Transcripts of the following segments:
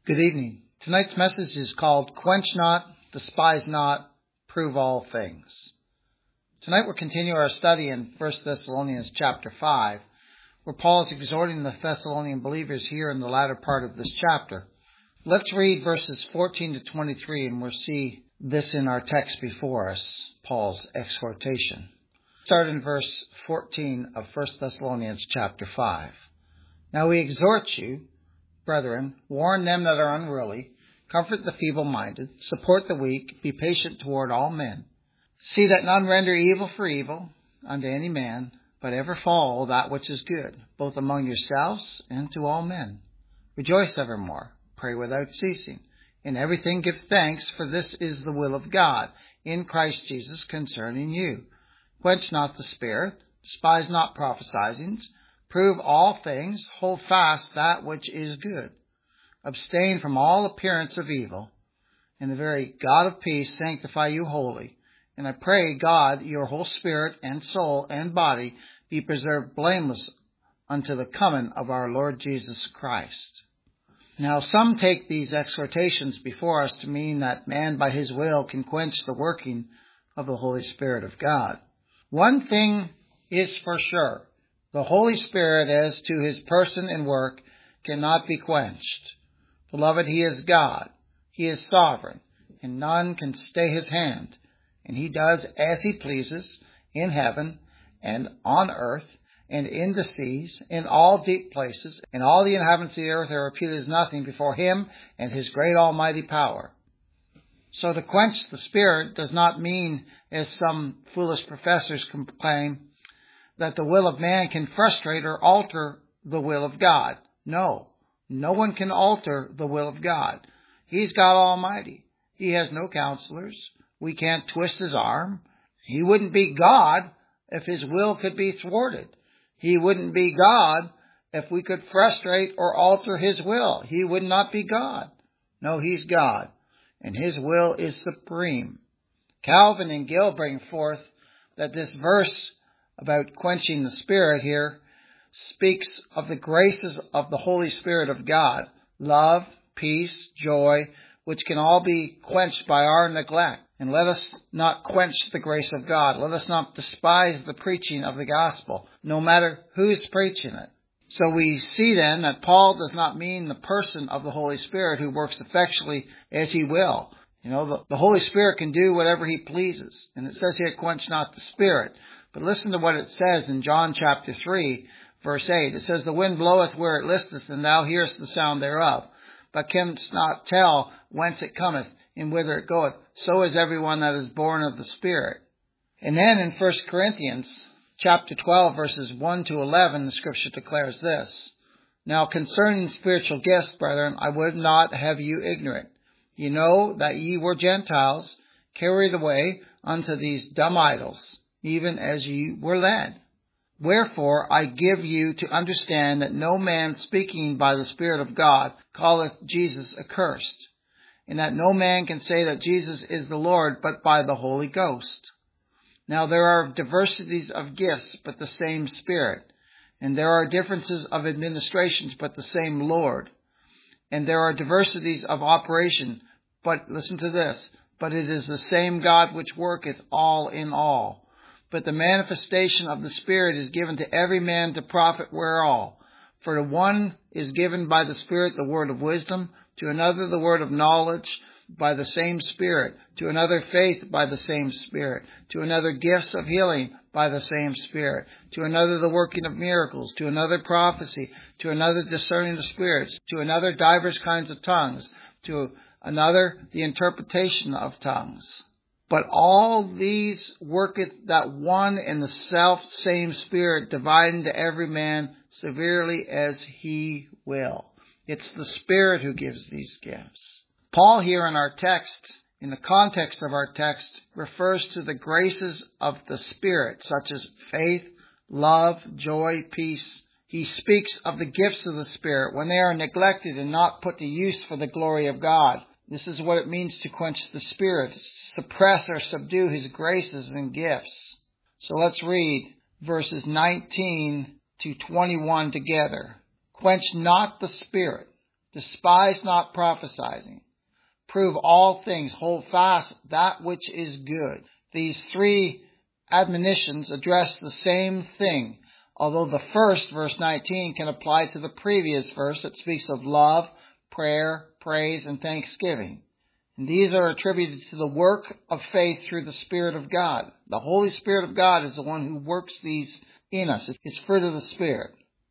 Good evening. Tonight's message is called Quench Not, Despise Not, Prove All Things. Tonight we'll continue our study in 1 Thessalonians chapter 5, where Paul is exhorting the Thessalonian believers here in the latter part of this chapter. Let's read verses 14 to 23 and we'll see this in our text before us, Paul's exhortation. Start in verse 14 of 1 Thessalonians chapter 5. Now we exhort you, brethren, warn them that are unruly, comfort the feeble-minded, support the weak, be patient toward all men. See that none render evil for evil unto any man, but ever follow that which is good, both among yourselves and to all men. Rejoice evermore, pray without ceasing. In everything give thanks, for this is the will of God, in Christ Jesus concerning you. Quench not the spirit, despise not prophesyings, prove all things, hold fast that which is good. Abstain from all appearance of evil, and the very God of peace sanctify you wholly. And I pray God, your whole spirit and soul and body be preserved blameless unto the coming of our Lord Jesus Christ. Now some take these exhortations before us to mean that man by his will can quench the working of the Holy Spirit of God. One thing is for sure. The Holy Spirit, as to his person and work, cannot be quenched. Beloved, he is God. He is sovereign, and none can stay his hand. And he does as he pleases in heaven and on earth and in the seas, in all deep places, and all the inhabitants of the earth are reputed as nothing before him and his great almighty power. So to quench the Spirit does not mean, as some foolish professors claim, that the will of man can frustrate or alter the will of God. No one can alter the will of God. He's God Almighty. He has no counselors. We can't twist his arm. He wouldn't be God if his will could be thwarted. He wouldn't be God if we could frustrate or alter his will. He would not be God. No, he's God, and his will is supreme. Calvin and Gill bring forth that this verse about quenching the Spirit here speaks of the graces of the Holy Spirit of God, love, peace, joy, which can all be quenched by our neglect. And let us not quench the grace of God. Let us not despise the preaching of the gospel, no matter who's preaching it. So we see then that Paul does not mean the person of the Holy Spirit who works effectually as he will. The Holy Spirit can do whatever he pleases. And it says here, quench not the Spirit. But listen to what it says in John chapter 3, verse 8. It says, the wind bloweth where it listeth, and thou hearest the sound thereof, but canst not tell whence it cometh, and whither it goeth. So is everyone that is born of the Spirit. And then in 1 Corinthians chapter 12, verses 1 to 11, the scripture declares this. Now concerning spiritual gifts, brethren, I would not have you ignorant. You know that ye were Gentiles, carried away unto these dumb idols, even as ye were led. Wherefore I give you to understand that no man speaking by the Spirit of God calleth Jesus accursed, and that no man can say that Jesus is the Lord but by the Holy Ghost. Now there are diversities of gifts, but the same Spirit, and there are differences of administrations, but the same Lord, and there are diversities of operation, but listen to this, but it is the same God which worketh all in all. But the manifestation of the Spirit is given to every man to profit whereall. For to one is given by the Spirit the word of wisdom, to another the word of knowledge by the same Spirit, to another faith by the same Spirit, to another gifts of healing by the same Spirit, to another the working of miracles, to another prophecy, to another discerning of spirits, to another divers kinds of tongues, to another the interpretation of tongues. But all these worketh that one and the self same Spirit, dividing to every man severely as he will. It's the Spirit who gives these gifts. Paul here in our text, in the context of our text, refers to the graces of the Spirit, such as faith, love, joy, peace. He speaks of the gifts of the Spirit when they are neglected and not put to use for the glory of God. This is what it means to quench the Spirit, suppress or subdue his graces and gifts. So let's read verses 19 to 21 together. Quench not the Spirit. Despise not prophesying. Prove all things. Hold fast that which is good. These three admonitions address the same thing, although the first, verse 19, can apply to the previous verse that speaks of love, prayer, praise, and thanksgiving. And these are attributed to the work of faith through the Spirit of God. The Holy Spirit of God is the one who works these in us. It's fruit of the Spirit.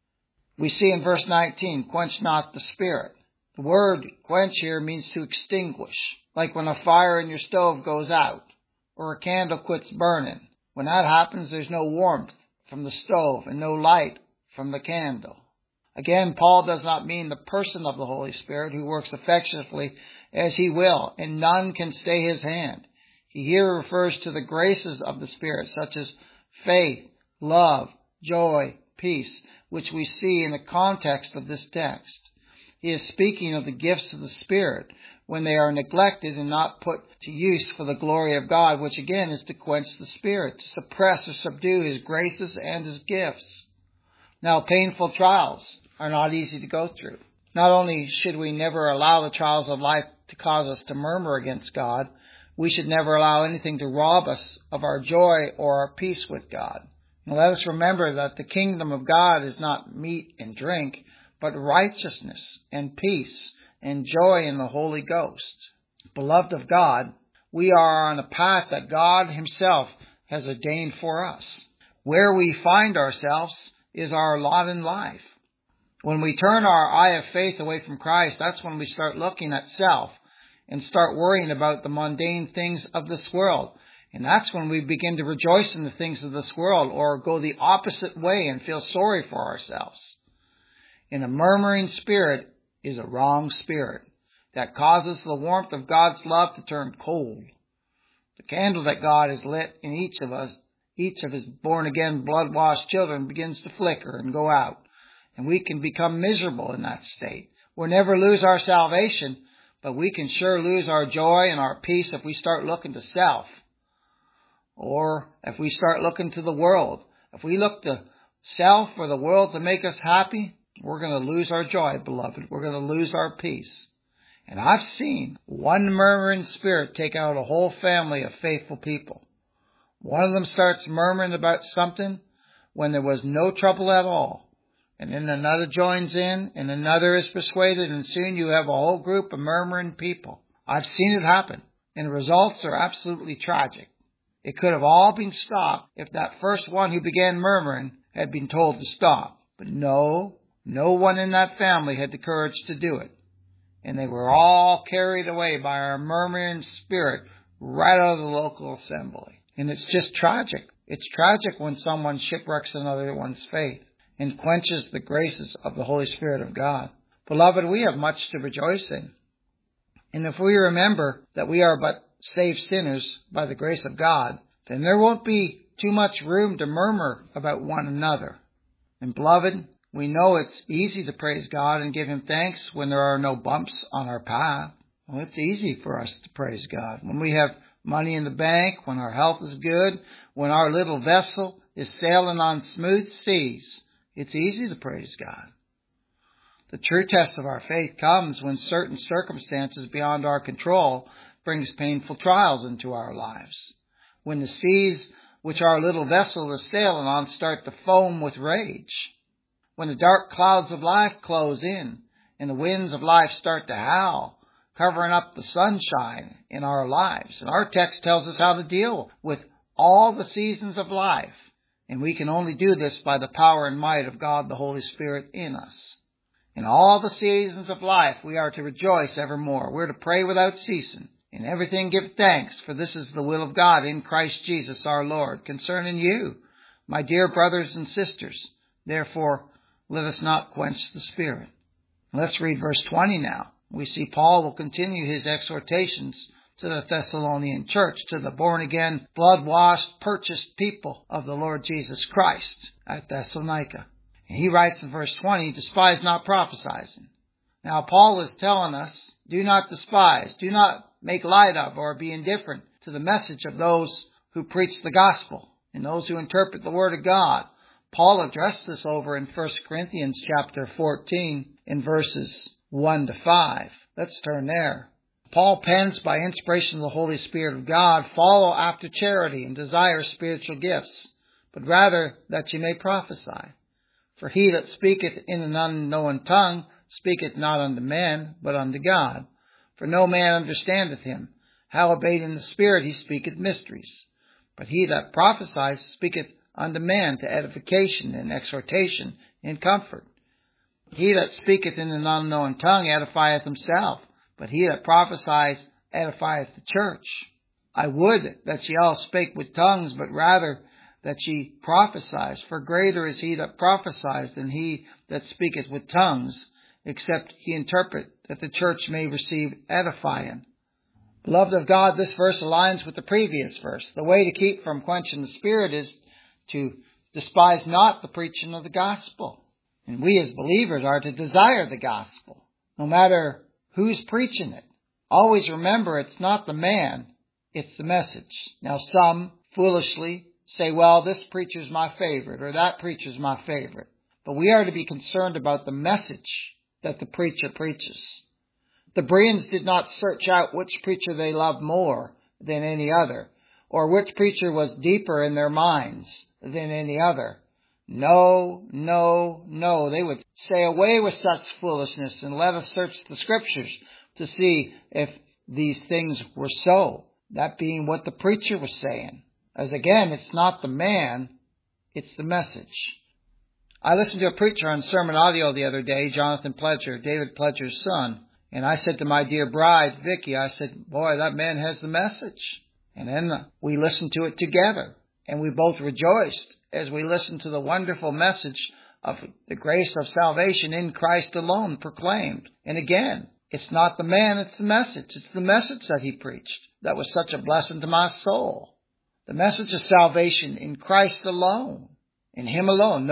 We see in verse 19, quench not the Spirit. The word quench here means to extinguish, like when a fire in your stove goes out or a candle quits burning. When that happens, there's no warmth from the stove and no light from the candle. Again, Paul does not mean the person of the Holy Spirit who works affectionately as he will, and none can stay his hand. He here refers to the graces of the Spirit, such as faith, love, joy, peace, which we see in the context of this text. He is speaking of the gifts of the Spirit when they are neglected and not put to use for the glory of God, which again is to quench the Spirit, to suppress or subdue His graces and His gifts. Now, painful trials are not easy to go through. Not only should we never allow the trials of life to cause us to murmur against God, we should never allow anything to rob us of our joy or our peace with God. Now, let us remember that the kingdom of God is not meat and drink, but righteousness and peace and joy in the Holy Ghost. Beloved of God, we are on a path that God Himself has ordained for us. Where we find ourselves is our lot in life. When we turn our eye of faith away from Christ, that's when we start looking at self and start worrying about the mundane things of this world. And that's when we begin to rejoice in the things of this world or go the opposite way and feel sorry for ourselves. And a murmuring spirit is a wrong spirit that causes the warmth of God's love to turn cold. The candle that God has lit in each of us, each of His born-again, blood-washed children, begins to flicker and go out. And we can become miserable in that state. We'll never lose our salvation, but we can sure lose our joy and our peace if we start looking to self. Or if we start looking to the world. If we look to self or the world to make us happy, we're going to lose our joy, beloved. We're going to lose our peace. And I've seen one murmuring spirit take out a whole family of faithful people. One of them starts murmuring about something when there was no trouble at all. And then another joins in, and another is persuaded, and soon you have a whole group of murmuring people. I've seen it happen, and the results are absolutely tragic. It could have all been stopped if that first one who began murmuring had been told to stop. But no one in that family had the courage to do it. And they were all carried away by our murmuring spirit right out of the local assembly. And it's just tragic. It's tragic when someone shipwrecks another one's faith and quenches the graces of the Holy Spirit of God. Beloved, we have much to rejoice in. And if we remember that we are but saved sinners by the grace of God, then there won't be too much room to murmur about one another. And beloved, we know it's easy to praise God and give Him thanks when there are no bumps on our path. Well, it's easy for us to praise God when we have money in the bank, when our health is good, when our little vessel is sailing on smooth seas. It's easy to praise God. The true test of our faith comes when certain circumstances beyond our control brings painful trials into our lives. When the seas which our little vessel is sailing on start to foam with rage. When the dark clouds of life close in and the winds of life start to howl, covering up the sunshine in our lives. And our text tells us how to deal with all the seasons of life. And we can only do this by the power and might of God, the Holy Spirit, in us. In all the seasons of life, we are to rejoice evermore. We're to pray without ceasing. In everything give thanks, for this is the will of God in Christ Jesus our Lord, concerning you, my dear brothers and sisters. Therefore, let us not quench the Spirit. Let's read verse 20 now. We see Paul will continue his exhortations to the Thessalonian church, to the born-again, blood-washed, purchased people of the Lord Jesus Christ at Thessalonica. And he writes in verse 20, despise not prophesying. Now, Paul is telling us, do not despise, do not make light of or be indifferent to the message of those who preach the gospel and those who interpret the word of God. Paul addressed this over in 1 Corinthians chapter 14 in verses 1 to 5. Let's turn there. Paul pens, by inspiration of the Holy Spirit of God, follow after charity and desire spiritual gifts, but rather that ye may prophesy. For he that speaketh in an unknown tongue speaketh not unto men, but unto God. For no man understandeth him. Howbeit in the Spirit he speaketh mysteries. But he that prophesieth speaketh unto men to edification and exhortation and comfort. He that speaketh in an unknown tongue edifieth himself, but he that prophesieth edifieth the church. I would that ye all spake with tongues, but rather that ye prophesize. For greater is he that prophesies than he that speaketh with tongues, except he interpret, that the church may receive edifying. Beloved of God, this verse aligns with the previous verse. The way to keep from quenching the Spirit is to despise not the preaching of the gospel. And we as believers are to desire the gospel, no matter who's preaching it. Always remember, it's not the man, it's the message. Now some foolishly say, well, this preacher's my favorite, or that preacher's my favorite. But we are to be concerned about the message that the preacher preaches. The Bereans did not search out which preacher they loved more than any other, or which preacher was deeper in their minds than any other. No, no, no. They would say, away with such foolishness, and let us search the Scriptures to see if these things were so. That being what the preacher was saying. As again, it's not the man, it's the message. I listened to a preacher on Sermon Audio the other day, Jonathan Pledger, David Pledger's son. And I said to my dear bride, Vicky, I said, boy, that man has the message. And then we listened to it together. And we both rejoiced as we listened to the wonderful message of the grace of salvation in Christ alone proclaimed. And again, it's not the man, it's the message. It's the message that he preached that was such a blessing to my soul. The message of salvation in Christ alone, in him alone.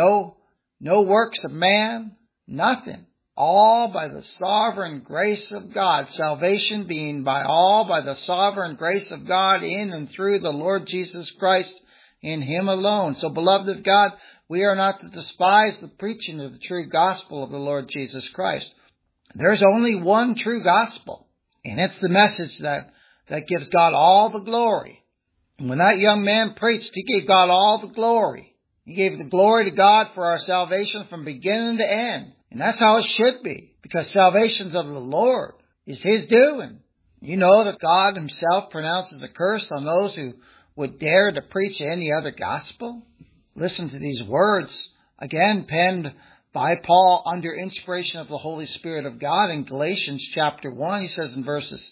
No works of man, nothing. All by the sovereign grace of God. Salvation being by the sovereign grace of God in and through the Lord Jesus Christ, in him alone. So, beloved of God, we are not to despise the preaching of the true gospel of the Lord Jesus Christ. There's only one true gospel, and it's the message that gives God all the glory. And when that young man preached, he gave God all the glory. He gave the glory to God for our salvation from beginning to end. And that's how it should be, because salvation's of the Lord, is his doing. You know that God himself pronounces a curse on those who would dare to preach any other gospel. Listen to these words, again penned by Paul under inspiration of the Holy Spirit of God in Galatians chapter 1. He says in verses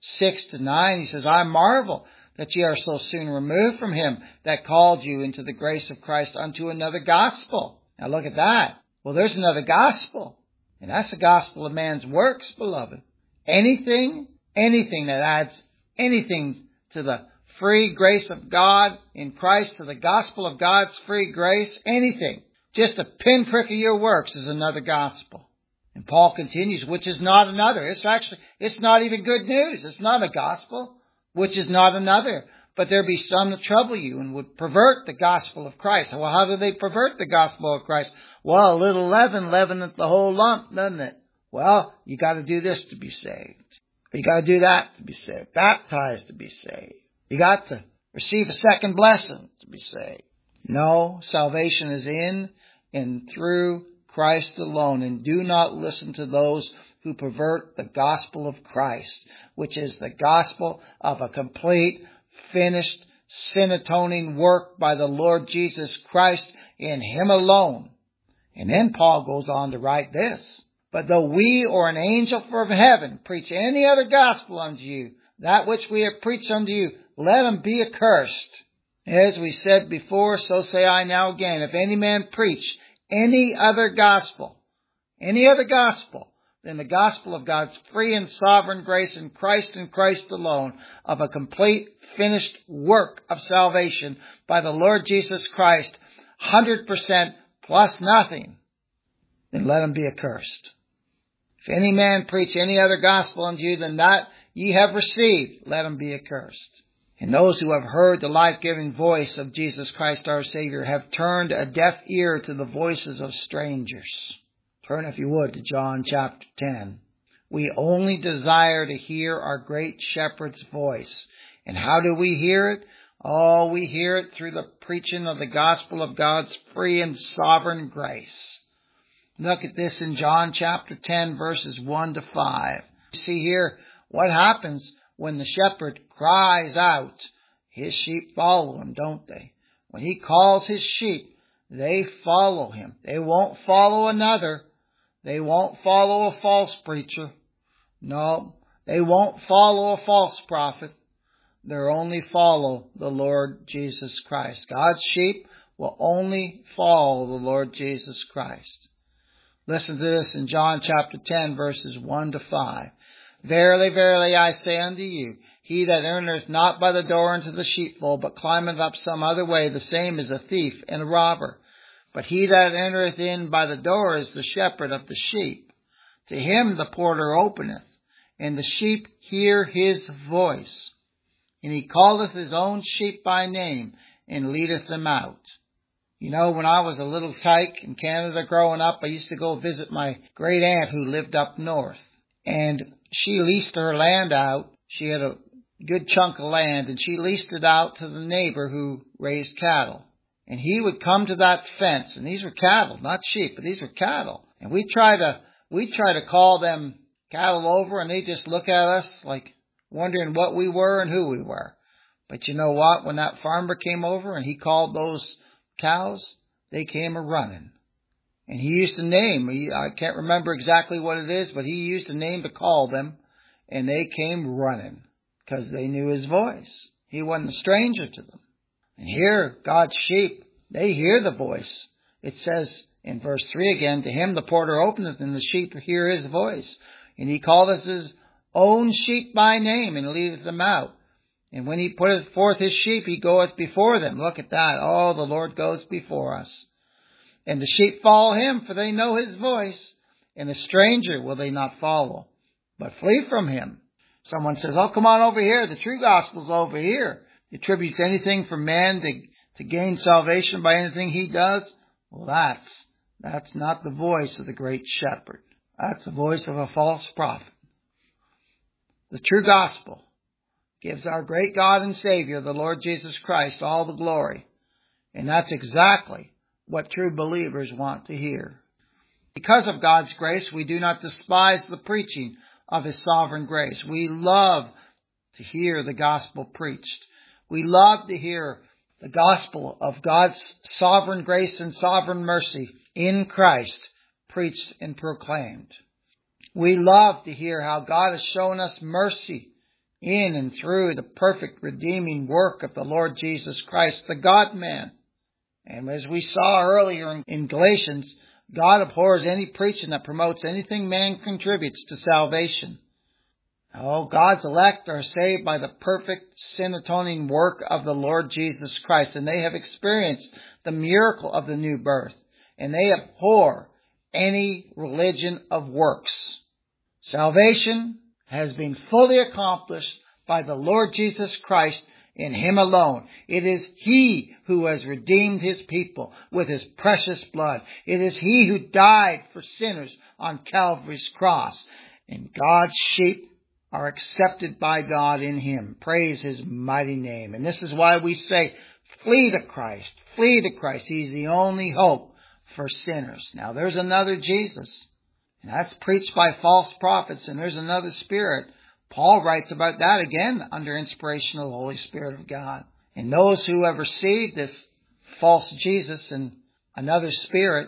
6 to 9, he says, I marvel that ye are so soon removed from him that called you into the grace of Christ unto another gospel. Now look at that. Well, there's another gospel, and that's the gospel of man's works, beloved. Anything that adds anything to the free grace of God in Christ, to the gospel of God's free grace, anything, just a pinprick of your works is another gospel. And Paul continues, which is not another. It's not even good news. It's not a gospel, which is not another. But there be some that trouble you and would pervert the gospel of Christ. Well, how do they pervert the gospel of Christ? Well, a little leaven leaveneth the whole lump, doesn't it? Well, you got to do this to be saved. You got to do that to be saved. Baptized to be saved. You got to receive a second blessing to be saved. No, salvation is in and through Christ alone. And do not listen to those who pervert the gospel of Christ, which is the gospel of a complete, finished, sin-atoning work by the Lord Jesus Christ in him alone. And then Paul goes on to write this, but though we or an angel from heaven preach any other gospel unto you, that which we have preached unto you, let him be accursed. As we said before, so say I now again, if any man preach any other gospel than the gospel of God's free and sovereign grace in Christ and Christ alone, of a complete, finished work of salvation by the Lord Jesus Christ, 100% plus nothing, then let him be accursed. If any man preach any other gospel unto you than that ye have received, let him be accursed. And those who have heard the life-giving voice of Jesus Christ our Savior have turned a deaf ear to the voices of strangers. Turn, if you would, to John chapter 10. We only desire to hear our great shepherd's voice. And how do we hear it? Oh, we hear it through the preaching of the gospel of God's free and sovereign grace. Look at this in John chapter 10, verses 1 to 5. You see here what happens when the shepherd cries out. His sheep follow him, don't they? When he calls his sheep, they follow him. They won't follow another. They won't follow a false preacher. No, they won't follow a false prophet. They'll only follow the Lord Jesus Christ. God's sheep will only follow the Lord Jesus Christ. Listen to this in John chapter 10, verses 1 to 5. Verily, verily, I say unto you, he that entereth not by the door into the sheepfold, but climbeth up some other way, the same is a thief and a robber. But he that entereth in by the door is the shepherd of the sheep. To him the porter openeth, and the sheep hear his voice. And he calleth his own sheep by name, and leadeth them out. You know, when I was a little tyke in Canada growing up, I used to go visit my great aunt who lived up north. And she leased her land out. She had a good chunk of land, and she leased it out to the neighbor who raised cattle. And he would come to that fence, and these were cattle, not sheep, but these were cattle. And we try to call them cattle over, and they just look at us like wondering what we were and who we were. But you know what? When that farmer came over and he called those cows, they came a-running. And he used a name. I can't remember exactly what it is, but he used a name to call them, and they came running because they knew his voice. He wasn't a stranger to them. And here, God's sheep, they hear the voice. It says in verse 3 again, to him the porter openeth, and the sheep hear his voice. And he calleth his own sheep by name, and leadeth them out. And when he putteth forth his sheep, he goeth before them. Look at that. Oh, the Lord goes before us. And the sheep follow him, for they know his voice. And a stranger will they not follow, but flee from him. Someone says, oh, come on over here. The true gospel's over here. He attributes anything for man to gain salvation by anything he does. Well, that's not the voice of the great shepherd. That's the voice of a false prophet. The true gospel gives our great God and Savior, the Lord Jesus Christ, all the glory. And that's exactly what true believers want to hear. Because of God's grace, we do not despise the preaching of his sovereign grace. We love to hear the gospel preached. We love to hear the gospel of God's sovereign grace and sovereign mercy in Christ preached and proclaimed. We love to hear how God has shown us mercy in and through the perfect redeeming work of the Lord Jesus Christ, the God-man. And as we saw earlier in Galatians, God abhors any preaching that promotes anything man contributes to salvation. Oh, God's elect are saved by the perfect sin-atoning work of the Lord Jesus Christ, and they have experienced the miracle of the new birth, and they abhor any religion of works. Salvation has been fully accomplished by the Lord Jesus Christ in him alone. It is he who has redeemed his people with his precious blood. It is he who died for sinners on Calvary's cross. And God's sheep are accepted by God in him. Praise his mighty name. And this is why we say, flee to Christ. Flee to Christ. He's the only hope for sinners. Now there's another Jesus. And that's preached by false prophets. And there's another spirit. Paul writes about that again under inspiration of the Holy Spirit of God. And those who have received this false Jesus and another spirit,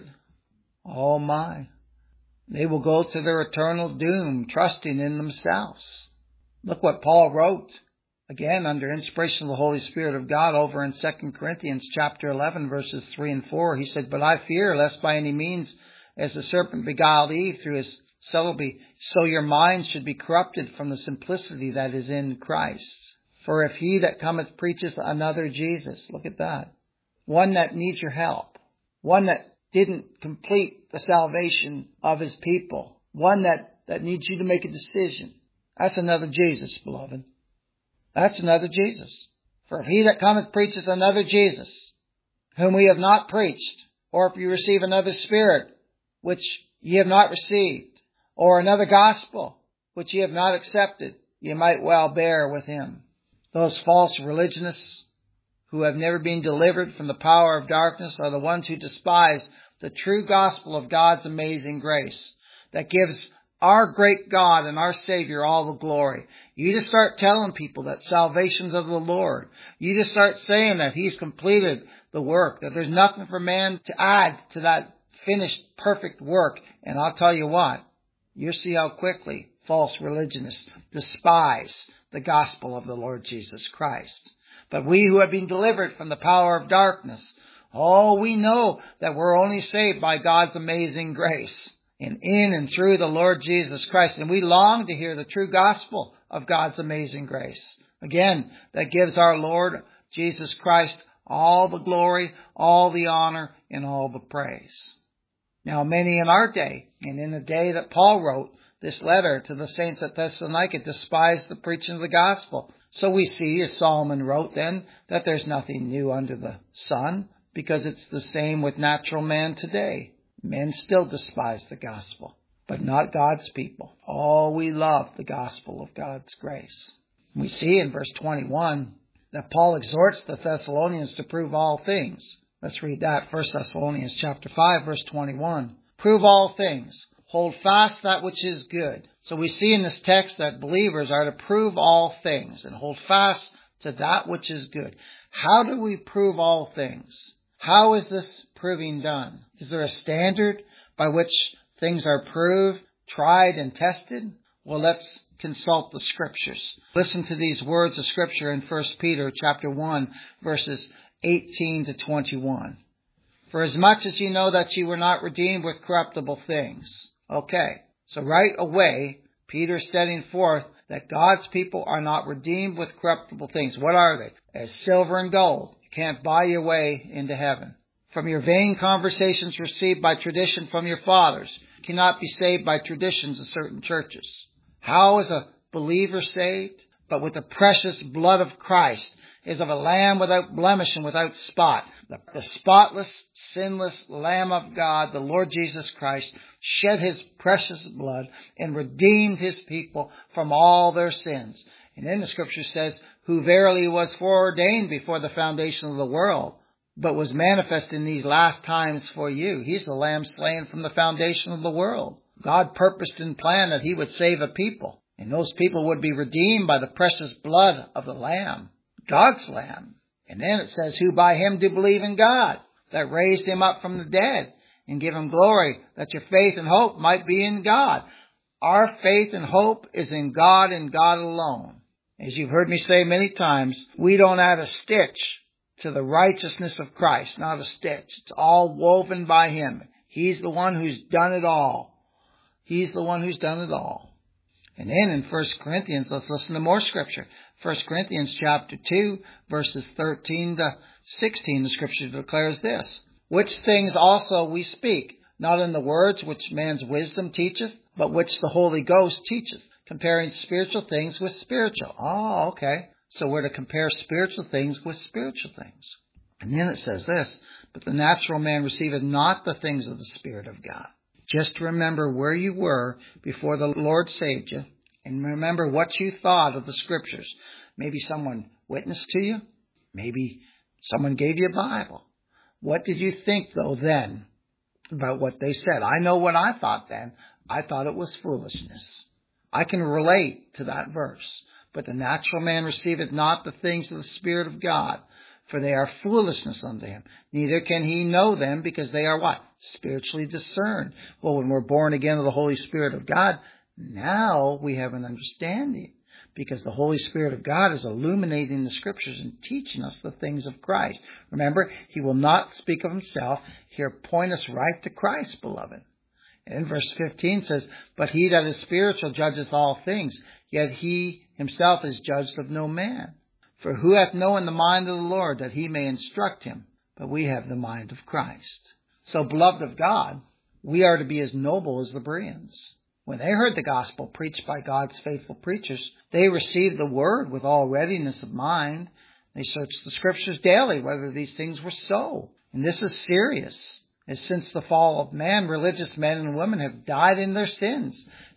oh my, they will go to their eternal doom, trusting in themselves. Look what Paul wrote, again under inspiration of the Holy Spirit of God, over in 2 Corinthians chapter 11, verses 3 and 4. He said, but I fear lest by any means, as the serpent beguiled Eve through his subtlety, so your mind should be corrupted from the simplicity that is in Christ. For if he that cometh preacheth another Jesus, look at that, one that needs your help, one that didn't complete the salvation of his people, one that needs you to make a decision, that's another Jesus, beloved. That's another Jesus. For if he that cometh preacheth another Jesus, whom we have not preached, or if you receive another spirit, which ye have not received, or another gospel, which ye have not accepted, ye might well bear with him. Those false religionists who have never been delivered from the power of darkness are the ones who despise the true gospel of God's amazing grace that gives our great God and our Savior all the glory. You just start telling people that salvation's of the Lord. You just start saying that He's completed the work, that there's nothing for man to add to that finished, perfect work. And I'll tell you what, you'll see how quickly false religionists despise the gospel of the Lord Jesus Christ. But we who have been delivered from the power of darkness, we know that we're only saved by God's amazing grace and in and through the Lord Jesus Christ. And we long to hear the true gospel of God's amazing grace. Again, that gives our Lord Jesus Christ all the glory, all the honor, and all the praise. Now, many in our day, and in the day that Paul wrote this letter to the saints at Thessalonica, despised the preaching of the gospel. So we see, as Solomon wrote then, that there's nothing new under the sun, because it's the same with natural man today. Men still despise the gospel, but not God's people. We love the gospel of God's grace. We see in verse 21 that Paul exhorts the Thessalonians to prove all things. Let's read that, 1 Thessalonians chapter 5, verse 21. Prove all things. Hold fast that which is good. So we see in this text that believers are to prove all things and hold fast to that which is good. How do we prove all things? How is this proving done? Is there a standard by which things are proved, tried, and tested? Well, let's consult the Scriptures. Listen to these words of Scripture in 1 Peter chapter 1, verses 18 to 21. For as much as you know that you were not redeemed with corruptible things. Okay, so right away, Peter's setting forth that God's people are not redeemed with corruptible things. What are they? As silver and gold. You can't buy your way into heaven. From your vain conversations received by tradition from your fathers. You cannot be saved by traditions of certain churches. How is a believer saved? But with the precious blood of Christ, is of a lamb without blemish and without spot. The spotless, sinless Lamb of God, the Lord Jesus Christ, shed His precious blood and redeemed His people from all their sins. And then the Scripture says, who verily was foreordained before the foundation of the world, but was manifest in these last times for you. He's the Lamb slain from the foundation of the world. God purposed and planned that He would save a people, and those people would be redeemed by the precious blood of the Lamb, God's Lamb. And then it says, who by Him do believe in God, that raised Him up from the dead, and give Him glory, that your faith and hope might be in God. Our faith and hope is in God and God alone. As you've heard me say many times, we don't add a stitch to the righteousness of Christ, not a stitch. It's all woven by Him. He's the one who's done it all. He's the one who's done it all. And then in 1 Corinthians, let's listen to more Scripture. 1 Corinthians chapter 2, verses 13 to 16, the Scripture declares this. Which things also we speak, not in the words which man's wisdom teacheth, but which the Holy Ghost teacheth, comparing spiritual things with spiritual. Okay. So we're to compare spiritual things with spiritual things. And then it says this, but the natural man receiveth not the things of the Spirit of God. Just remember where you were before the Lord saved you, and remember what you thought of the Scriptures. Maybe someone witnessed to you. Maybe someone gave you a Bible. What did you think, though, then about what they said? I know what I thought then. I thought it was foolishness. I can relate to that verse. But the natural man receiveth not the things of the Spirit of God, for they are foolishness unto him. Neither can he know them, because they are what? Spiritually discerned. Well, when we're born again of the Holy Spirit of God, now we have an understanding, because the Holy Spirit of God is illuminating the Scriptures and teaching us the things of Christ. Remember, He will not speak of Himself. He'll point us right to Christ, beloved. And verse 15 says, but he that is spiritual judgeth all things, yet he himself is judged of no man. For who hath known the mind of the Lord, that He may instruct him? But we have the mind of Christ. So, beloved of God, we are to be as noble as the Bereans. When they heard the gospel preached by God's faithful preachers, they received the word with all readiness of mind. They searched the Scriptures daily whether these things were so. And this is serious, as since the fall of man, religious men and women have died in their sins,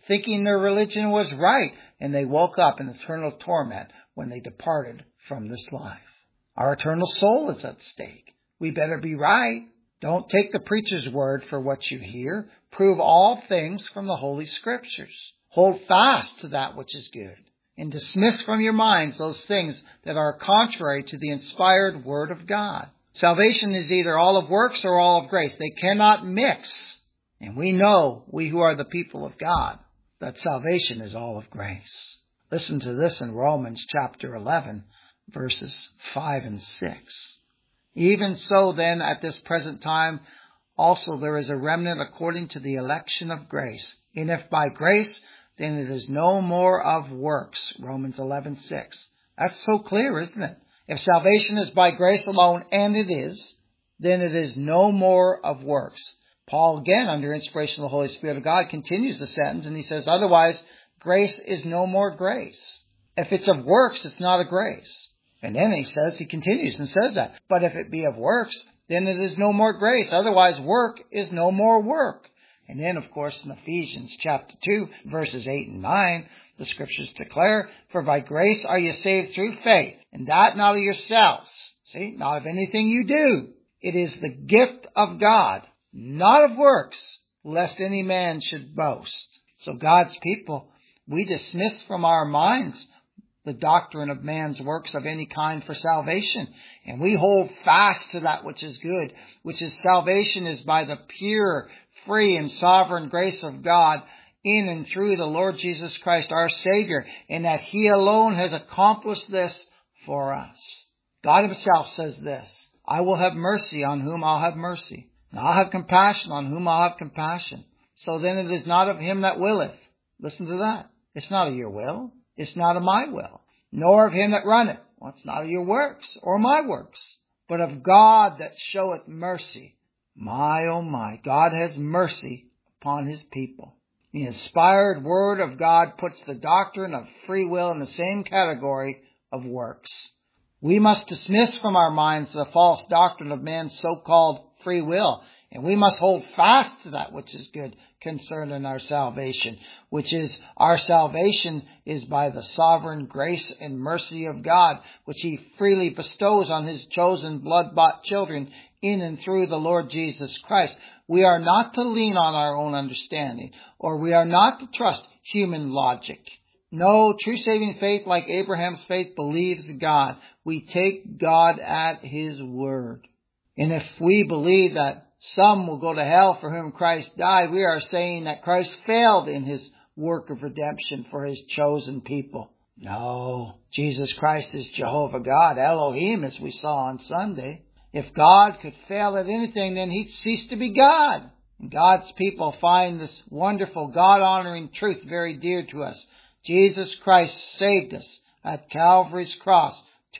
thinking their religion was right, and they woke up in eternal torment when they departed from this life. Our eternal soul is at stake. We better be right. Don't take the preacher's word for what you hear. Prove all things from the Holy Scriptures. Hold fast to that which is good, and dismiss from your minds those things that are contrary to the inspired Word of God. Salvation is either all of works or all of grace. They cannot mix. And we know, we who are the people of God, that salvation is all of grace. Listen to this in Romans chapter 11, verses 5 and 6. Even so then, at this present time, also there is a remnant according to the election of grace. And if by grace, then it is no more of works. Romans 11:6. That's so clear, isn't it? If salvation is by grace alone, and it is, then it is no more of works. Paul, again, under inspiration of the Holy Spirit of God, continues the sentence, and he says, otherwise, grace is no more grace. If it's of works, it's not a grace. And then he continues and says that. But if it be of works, then it is no more grace. Otherwise, work is no more work. And then, of course, in Ephesians chapter 2, verses 8 and 9, the Scriptures declare, for by grace are you saved through faith, and that not of yourselves. See, not of anything you do. It is the gift of God, not of works, lest any man should boast. So God's people, we dismiss from our minds the doctrine of man's works of any kind for salvation. And we hold fast to that which is good, which is salvation is by the pure, free, and sovereign grace of God in and through the Lord Jesus Christ, our Savior, and that He alone has accomplished this for us. God Himself says this, I will have mercy on whom I'll have mercy, and I'll have compassion on whom I'll have compassion. So then it is not of him that willeth. Listen to that. It's not of your will. It's not of my will. Nor of him that runneth. Well, it's not of your works or my works, but of God that showeth mercy. My, oh my, God has mercy upon His people. The inspired Word of God puts the doctrine of free will in the same category of works. We must dismiss from our minds the false doctrine of man's so-called free will, and we must hold fast to that which is good concerning our salvation, which is our salvation is by the sovereign grace and mercy of God, which He freely bestows on His chosen blood-bought children in and through the Lord Jesus Christ. We are not to lean on our own understanding, or we are not to trust human logic. No, true saving faith, like Abraham's faith, believes God. We take God at His word. And if we believe that some will go to hell for whom Christ died, we are saying that Christ failed in His work of redemption for His chosen people. No, Jesus Christ is Jehovah God, Elohim, as we saw on Sunday. If God could fail at anything, then He'd cease to be God. And God's people find this wonderful God-honoring truth very dear to us. Jesus Christ saved us at Calvary's cross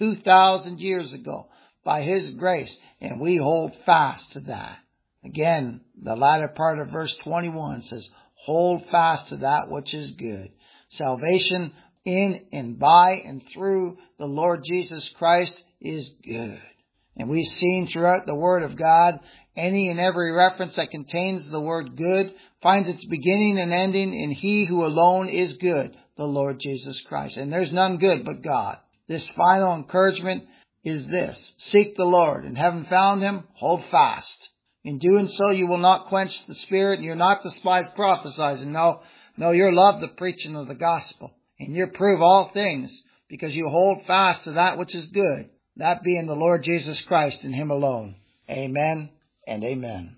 2,000 years ago by His grace, and we hold fast to that. Again, the latter part of verse 21 says, hold fast to that which is good. Salvation in and by and through the Lord Jesus Christ is good. And we've seen throughout the Word of God, any and every reference that contains the word good finds its beginning and ending in He who alone is good, the Lord Jesus Christ. And there's none good but God. This final encouragement is this: seek the Lord, and having found Him, hold fast. In doing so, you will not quench the Spirit, and you're not despised prophesying. No, you're loved the preaching of the gospel. And you prove all things, because you hold fast to that which is good, that being the Lord Jesus Christ and Him alone. Amen and amen.